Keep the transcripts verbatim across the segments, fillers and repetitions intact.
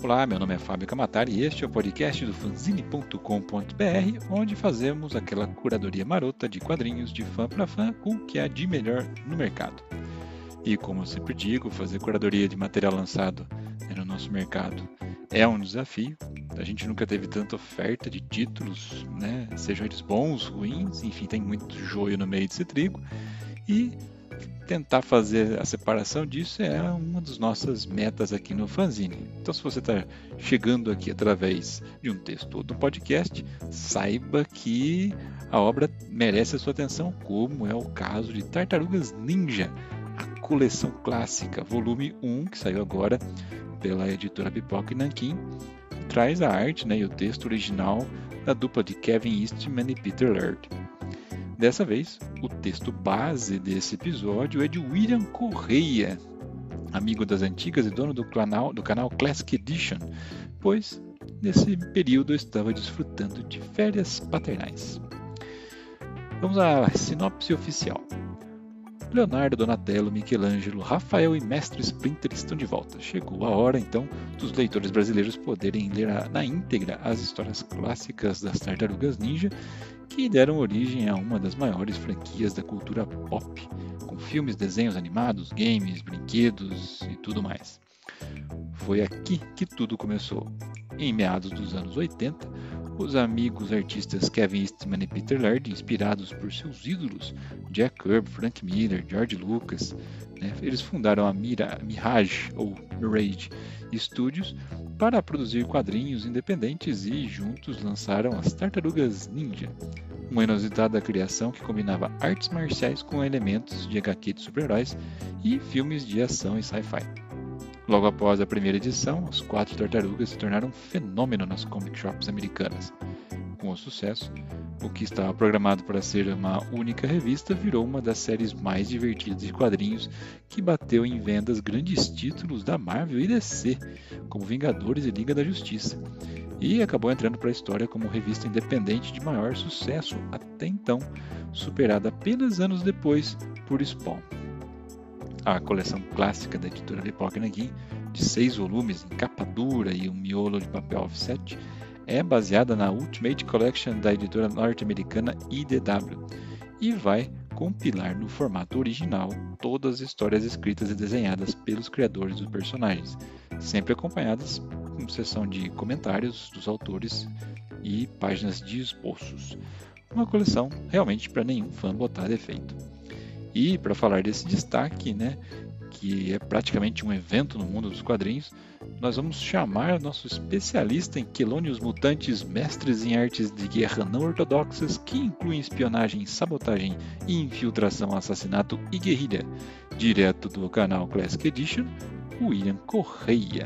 Olá, meu nome é Fábio Camatari e este é o podcast do fanzine ponto com ponto b r, onde fazemos aquela curadoria marota de quadrinhos de fã para fã com o que há de melhor no mercado. E como eu sempre digo, fazer curadoria de material lançado no nosso mercado é um desafio. A gente nunca teve tanta oferta de títulos, né? Sejam eles bons, ruins, enfim, tem muito joio no meio desse trigo. E tentar fazer a separação disso é uma das nossas metas aqui no fanzine. Então, se você está chegando aqui através de um texto ou de um podcast, saiba que a obra merece a sua atenção, como é o caso de Tartarugas Ninja, a coleção clássica, volume um, que saiu agora pela editora Pipoca e Nanquim, traz a arte, né, e o texto original da dupla de Kevin Eastman e Peter Laird. Dessa vez, o texto base desse episódio é de William Correia, amigo das antigas e dono do canal, do canal Classic Edition, pois nesse período eu estava desfrutando de férias paternais. Vamos à sinopse oficial. Leonardo, Donatello, Michelangelo, Rafael e Mestre Splinter estão de volta. Chegou a hora, então, dos leitores brasileiros poderem ler a, na íntegra as histórias clássicas das Tartarugas Ninja, que deram origem a uma das maiores franquias da cultura pop, com filmes, desenhos animados, games, brinquedos e tudo mais. Foi aqui que tudo começou. Em meados dos anos oitenta, os amigos artistas Kevin Eastman e Peter Laird, inspirados por seus ídolos Jack Kirby, Frank Miller, George Lucas, né, eles fundaram a Mira, Mirage ou Mirage Studios para produzir quadrinhos independentes e juntos lançaram as Tartarugas Ninja, uma inusitada criação que combinava artes marciais com elementos de agá quê de super-heróis e filmes de ação e sci-fi. Logo após a primeira edição, as quatro tartarugas se tornaram um fenômeno nas comic shops americanas. Com o sucesso, o que estava programado para ser uma única revista virou uma das séries mais divertidas de quadrinhos que bateu em vendas grandes títulos da Marvel e D C, como Vingadores e Liga da Justiça, e acabou entrando para a história como revista independente de maior sucesso até então, superada apenas anos depois por Spawn. A coleção clássica da editora Pipoca e Nanquim, de seis volumes em capa dura e um miolo de papel offset, é baseada na Ultimate Collection da editora norte-americana I D W e vai compilar no formato original todas as histórias escritas e desenhadas pelos criadores dos personagens, sempre acompanhadas com seção de comentários dos autores e páginas de esboços. Uma coleção realmente para nenhum fã botar defeito. E para falar desse destaque, né, que é praticamente um evento no mundo dos quadrinhos, nós vamos chamar nosso especialista em quelônios mutantes, mestres em artes de guerra não ortodoxas, que incluem espionagem, sabotagem, infiltração, assassinato e guerrilha, direto do canal Classic Edition, William Correia.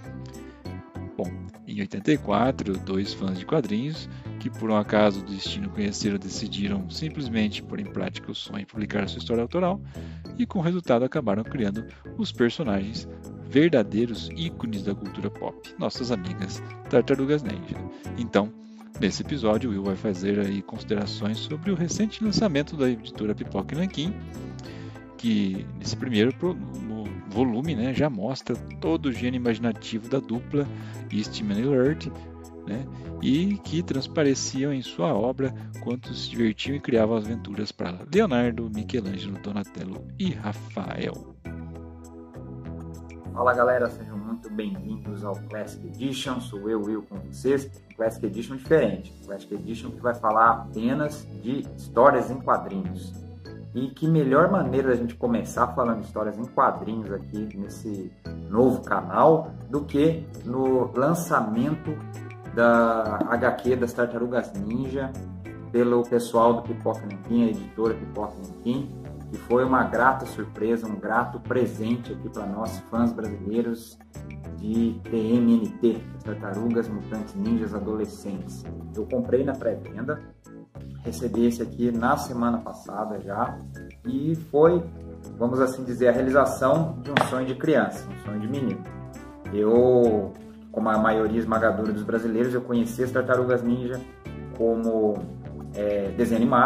Bom, em oitenta e quatro, dois fãs de quadrinhos que por um acaso do destino conheceram decidiram simplesmente pôr em prática o sonho de publicar sua história autoral e com o resultado acabaram criando os personagens verdadeiros ícones da cultura pop, nossas amigas Tartarugas Ninja. Então, nesse episódio, Will vai fazer aí considerações sobre o recente lançamento da editora Pipoca e Nanquim, que nesse primeiro volume, né, já mostra todo o gênio imaginativo da dupla Eastman e Laird, né, e que transpareciam em sua obra quanto se divertiam e criavam aventuras para Leonardo, Michelangelo, Donatello e Rafael. Fala galera, sejam muito bem-vindos ao Classic Edition, sou eu, Will, com vocês. Classic Edition diferente, Classic Edition que vai falar apenas de histórias em quadrinhos. E que melhor maneira da gente começar falando de histórias em quadrinhos aqui nesse novo canal do que no lançamento da agá quê das Tartarugas Ninja pelo pessoal do Pipoca e Nanquim, a editora Pipoca e Nanquim, que foi uma grata surpresa, um grato presente aqui para nós fãs brasileiros de T M N T, Tartarugas Mutantes Ninjas Adolescentes. Eu comprei na pré-venda, recebi esse aqui na semana passada já e foi, vamos assim dizer, a realização de um sonho de criança, um sonho de menino. Eu, como a maioria esmagadora dos brasileiros, eu conheci as Tartarugas Ninja como é, desenho animado,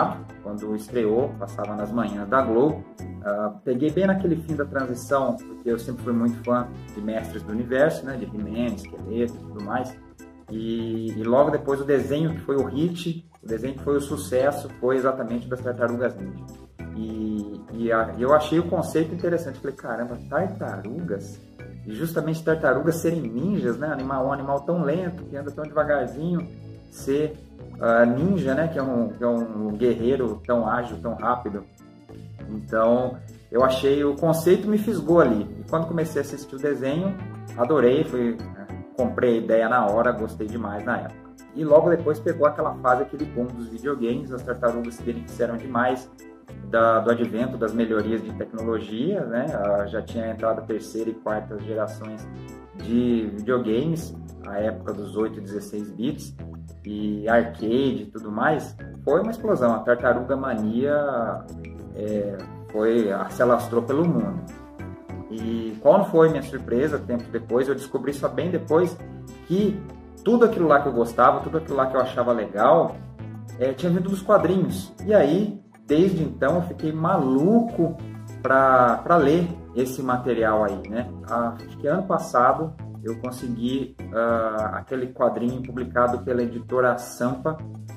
quando estreou, passava nas manhãs da Globo. Uh, peguei bem naquele fim da transição, porque eu sempre fui muito fã de Mestres do Universo, né, de He-Man, Esqueleto e tudo mais. E, e logo depois o desenho que foi o hit, o desenho que foi o sucesso, foi exatamente das Tartarugas Ninja. E, e a, eu achei o conceito interessante. Falei, caramba, tartarugas? E justamente tartarugas serem ninjas, né? Animal, um animal tão lento, que anda tão devagarzinho, ser uh, ninja, né? Que é, um, que é um guerreiro tão ágil, tão rápido. Então, eu achei, o conceito me fisgou ali. E quando comecei a assistir o desenho, adorei, fui, né, comprei a ideia na hora, gostei demais na época. E logo depois pegou aquela fase, aquele boom dos videogames, as tartarugas se beneficiaram demais da, do advento das melhorias de tecnologia, né? Já tinha entrado a terceira e quarta gerações de videogames, a época dos oito e dezesseis bits, e arcade e tudo mais. Foi uma explosão, a Tartaruga Mania é, foi, se alastrou pelo mundo. E qual não foi minha surpresa, tempo depois, eu descobri só bem depois que tudo aquilo lá que eu gostava, tudo aquilo lá que eu achava legal, é, tinha vindo dos quadrinhos. E aí, desde então, eu fiquei maluco para ler esse material aí, né? Ah, acho que ano passado eu consegui uh, aquele quadrinho publicado pela editora Sampa,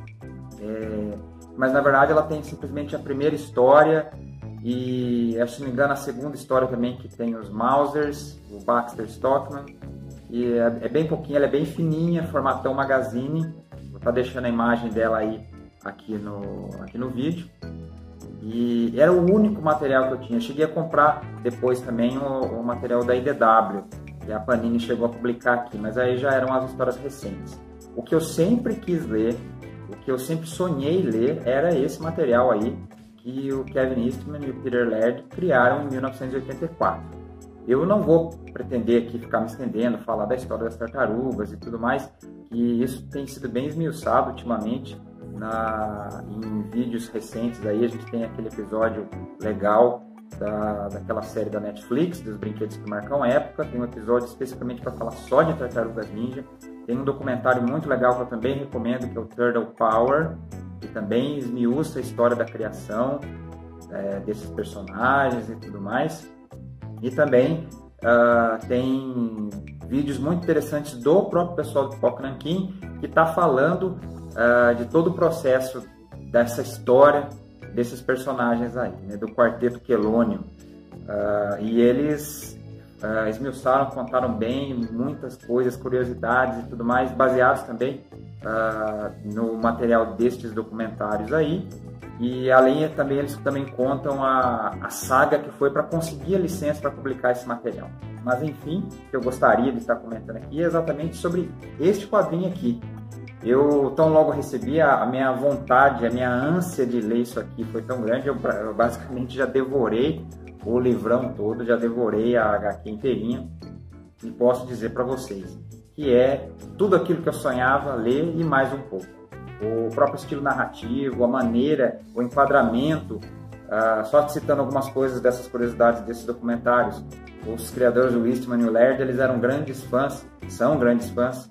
é, mas na verdade ela tem simplesmente a primeira história e, se não me engano, a segunda história também, que tem os Mausers, o Baxter Stockman, e é, é bem pouquinho, ela é bem fininha, formatão magazine. Vou estar deixando a imagem dela aí aqui no, aqui no vídeo. E era o único material que eu tinha. Cheguei a comprar depois também o, o material da I D W, que a Panini chegou a publicar aqui, mas aí já eram as histórias recentes. O que eu sempre quis ler, o que eu sempre sonhei ler, era esse material aí que o Kevin Eastman e o Peter Laird criaram em mil novecentos e oitenta e quatro. Eu não vou pretender aqui ficar me estendendo, falar da história das tartarugas e tudo mais, que isso tem sido bem esmiuçado ultimamente na, em vídeos recentes. Aí a gente tem aquele episódio legal da, daquela série da Netflix, dos brinquedos que marcam época. Tem um episódio especificamente para falar só de Tartarugas Ninja. Tem um documentário muito legal que eu também recomendo, que é o Turtle Power, que também esmiuça a história da criação é, desses personagens e tudo mais. E também uh, tem vídeos muito interessantes do próprio pessoal do Pipoca Nanquim, que está falando uh, de todo o processo dessa história desses personagens aí, né, do Quarteto Quelônio. Uh, e eles uh, esmiuçaram, contaram bem muitas coisas, curiosidades e tudo mais, baseados também uh, no material destes documentários aí. E além também eles também contam a, a saga que foi para conseguir a licença para publicar esse material. Mas enfim, o que eu gostaria de estar comentando aqui é exatamente sobre este quadrinho aqui. Eu tão logo recebi, a, a minha vontade, a minha ânsia de ler isso aqui foi tão grande, eu, eu basicamente já devorei o livrão todo, já devorei a agá quê inteirinha, e posso dizer para vocês que é tudo aquilo que eu sonhava ler e mais um pouco. O próprio estilo narrativo, a maneira, o enquadramento, uh, só citando algumas coisas dessas curiosidades desses documentários, os criadores do Eastman e o Laird, eles eram grandes fãs, são grandes fãs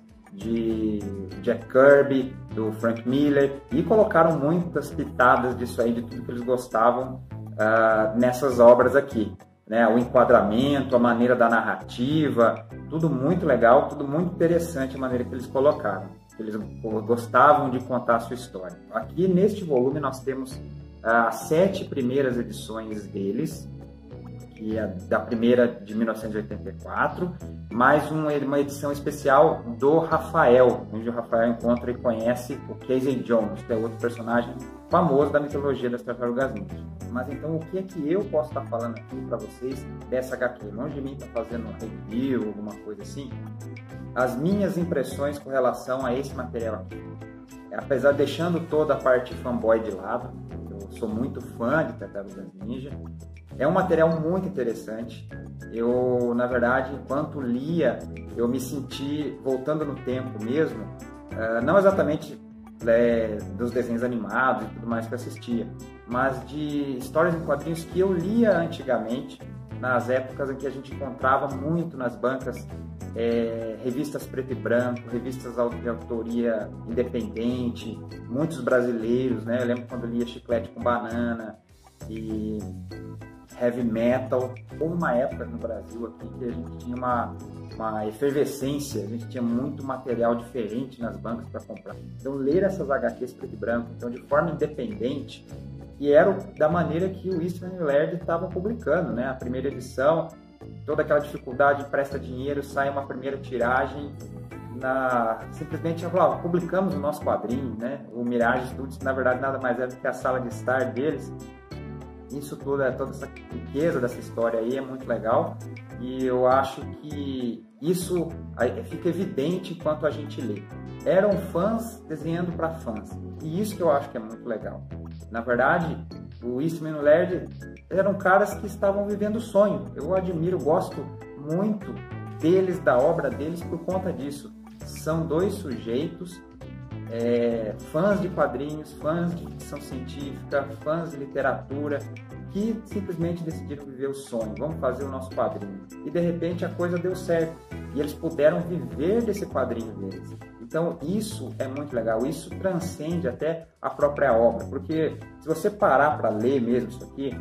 de Jack Kirby, do Frank Miller, e colocaram muitas pitadas disso aí, de tudo que eles gostavam uh, nessas obras aqui, né? O enquadramento, a maneira da narrativa, tudo muito legal, tudo muito interessante a maneira que eles colocaram. Eles gostavam de contar a sua história. Aqui neste volume nós temos as sete primeiras edições deles, que é da primeira de mil novecentos e oitenta e quatro, mais uma, uma edição especial do Rafael, onde o Rafael encontra e conhece o Casey Jones, que é outro personagem famoso da mitologia das Tartarugas Ninja. Mas então o que é que eu posso estar falando aqui para vocês dessa agá quê? Longe de mim estar fazendo um review, alguma coisa assim. As minhas impressões com relação a esse material aqui. Apesar de deixando toda a parte fanboy de lado, eu sou muito fã de Tartarugas Ninja, é um material muito interessante. Eu, na verdade, enquanto lia, eu me senti voltando no tempo mesmo, não exatamente é, dos desenhos animados e tudo mais que eu assistia, mas de histórias em quadrinhos que eu lia antigamente, nas épocas em que a gente encontrava muito nas bancas é, revistas preto e branco, revistas de autoria independente, muitos brasileiros, né? Eu lembro quando eu lia Chiclete com Banana e Heavy Metal. Houve uma época no Brasil aqui que a gente tinha uma, uma efervescência, a gente tinha muito material diferente nas bancas para comprar. Então, ler essas agá quês preto e branco, então, de forma independente, e era da maneira que o Eastman e Laird estavam publicando, né? A primeira edição, toda aquela dificuldade, empresta dinheiro, sai uma primeira tiragem, na... simplesmente ah, publicamos o nosso quadrinho, né? O Mirage Studios, que na verdade nada mais é do que a sala de estar deles. Isso tudo, toda essa riqueza dessa história aí é muito legal, e eu acho que isso fica evidente enquanto a gente lê. Eram fãs desenhando para fãs, e isso que eu acho que é muito legal. Na verdade, o Eastman e o Laird eram caras que estavam vivendo o sonho. Eu admiro, gosto muito deles, da obra deles, por conta disso. São dois sujeitos, é, fãs de quadrinhos, fãs de ficção científica, fãs de literatura, que simplesmente decidiram viver o sonho. Vamos fazer o nosso quadrinho. E de repente a coisa deu certo. E eles puderam viver desse quadrinho deles. Então isso é muito legal, isso transcende até a própria obra, porque se você parar para ler mesmo isso aqui,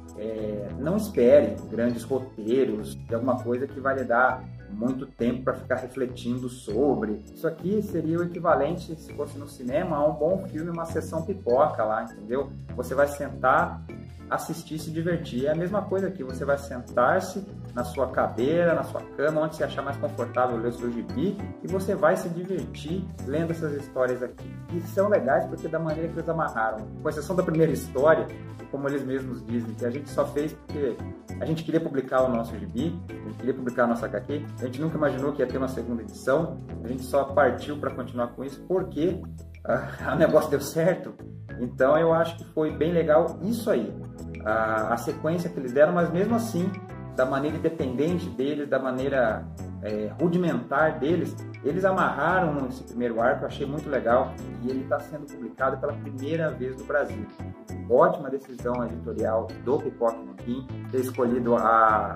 é, não espere grandes roteiros de alguma coisa que vai lhe dar muito tempo para ficar refletindo sobre. Isso aqui seria o equivalente, se fosse no cinema, a um bom filme, uma sessão pipoca lá, entendeu? Você vai sentar, assistir, se divertir. É a mesma coisa aqui, você vai sentar-se na sua cadeira, na sua cama, onde você achar mais confortável ler o seu gibi, e você vai se divertir lendo essas histórias aqui. E são legais porque da maneira que eles amarraram, com exceção da primeira história, como eles mesmos dizem, que a gente só fez porque a gente queria publicar o nosso gibi, a gente queria publicar a nossa agá quê, a gente nunca imaginou que ia ter uma segunda edição, a gente só partiu para continuar com isso porque ah, o negócio deu certo. Então eu acho que foi bem legal isso aí, a, a sequência que eles deram, mas mesmo assim, da maneira independente deles, da maneira é, rudimentar deles, eles amarraram nesse primeiro arco, eu achei muito legal, e ele está sendo publicado pela primeira vez no Brasil. Ótima decisão editorial do Pipoca Nanquim, ter escolhido a,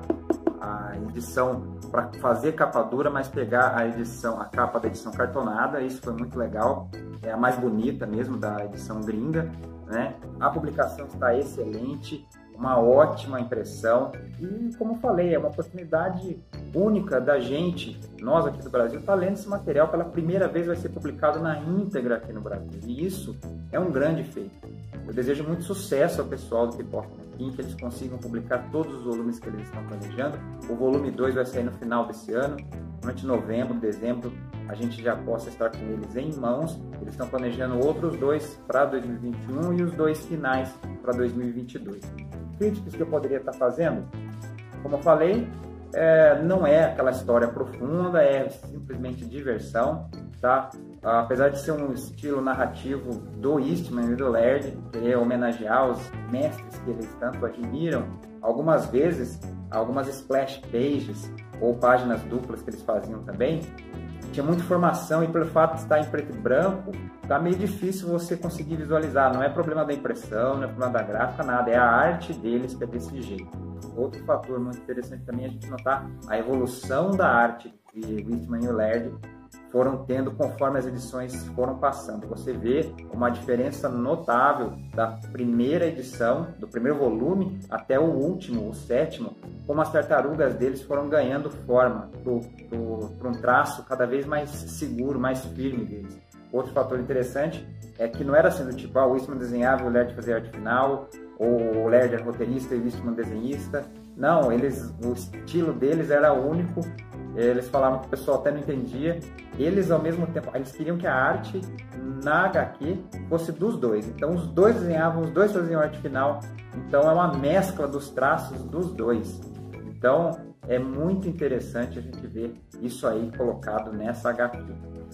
a edição para fazer capa dura, mas pegar a edição, a capa da edição cartonada, isso foi muito legal, é a mais bonita mesmo da edição gringa, né? A publicação está excelente, uma ótima impressão, e como falei, é uma oportunidade única da gente, nós aqui do Brasil, tá lendo esse material pela primeira vez, vai ser publicado na íntegra aqui no Brasil, e isso é um grande feito. Eu desejo muito sucesso ao pessoal do Pipoca Nanquim, que eles consigam publicar todos os volumes que eles estão planejando. O volume dois vai sair no final desse ano, durante novembro, dezembro, a gente já possa estar com eles em mãos. Eles estão planejando outros dois para dois mil e vinte e um e os dois finais para dois mil e vinte e dois. Críticas que eu poderia estar fazendo, como eu falei, é, não é aquela história profunda, é simplesmente diversão, tá? Apesar de ser um estilo narrativo do Eastman e do Laird, querer homenagear os mestres que eles tanto admiram, algumas vezes, algumas splash pages ou páginas duplas que eles faziam também, tinha muita informação, e pelo fato de estar em preto e branco, tá meio difícil você conseguir visualizar. Não é problema da impressão, não é problema da gráfica, nada, é a arte deles que é desse jeito. Outro fator muito interessante também é a gente notar a evolução da arte que o Eastman e o Laird foram tendo conforme as edições foram passando. Você vê uma diferença notável da primeira edição, do primeiro volume, até o último, o sétimo, como as tartarugas deles foram ganhando forma para um traço cada vez mais seguro, mais firme deles. Outro fator interessante é que não era assim do tipo, ah, o Eastman desenhava e o Laird fazia arte final, ou o Laird era roteirista e o Eastman desenhista. Não, eles, o estilo deles era único. Eles falavam que o pessoal até não entendia. Eles, ao mesmo tempo, eles queriam que a arte na agá quê fosse dos dois. Então, os dois desenhavam, os dois faziam arte final. Então, é uma mescla dos traços dos dois. Então, é muito interessante a gente ver isso aí colocado nessa agá quê.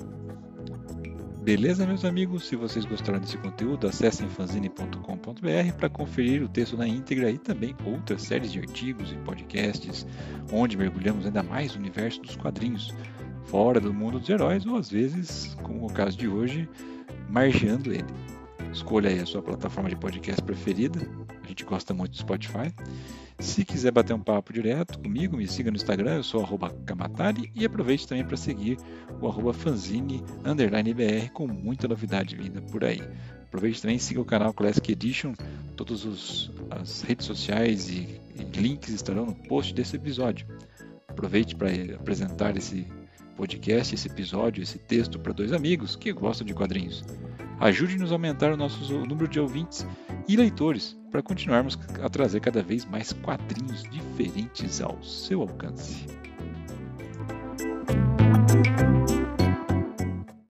Beleza, meus amigos? Se vocês gostaram desse conteúdo, acessem fanzine ponto com ponto b r para conferir o texto na íntegra e também outras séries de artigos e podcasts, onde mergulhamos ainda mais no universo dos quadrinhos, fora do mundo dos heróis, ou às vezes, como o caso de hoje, margeando ele. Escolha aí a sua plataforma de podcast preferida, a gente gosta muito do Spotify. Se quiser bater um papo direto comigo, me siga no Instagram, eu sou arroba Kamatari, e aproveite também para seguir o arroba fanzine underline br com muita novidade vinda por aí. Aproveite também e siga o canal Classic Edition, todas os, as redes sociais e, e links estarão no post desse episódio. Aproveite para apresentar esse podcast, esse episódio, esse texto para dois amigos que gostam de quadrinhos. Ajude-nos a aumentar o nosso número de ouvintes e leitores para continuarmos a trazer cada vez mais quadrinhos diferentes ao seu alcance.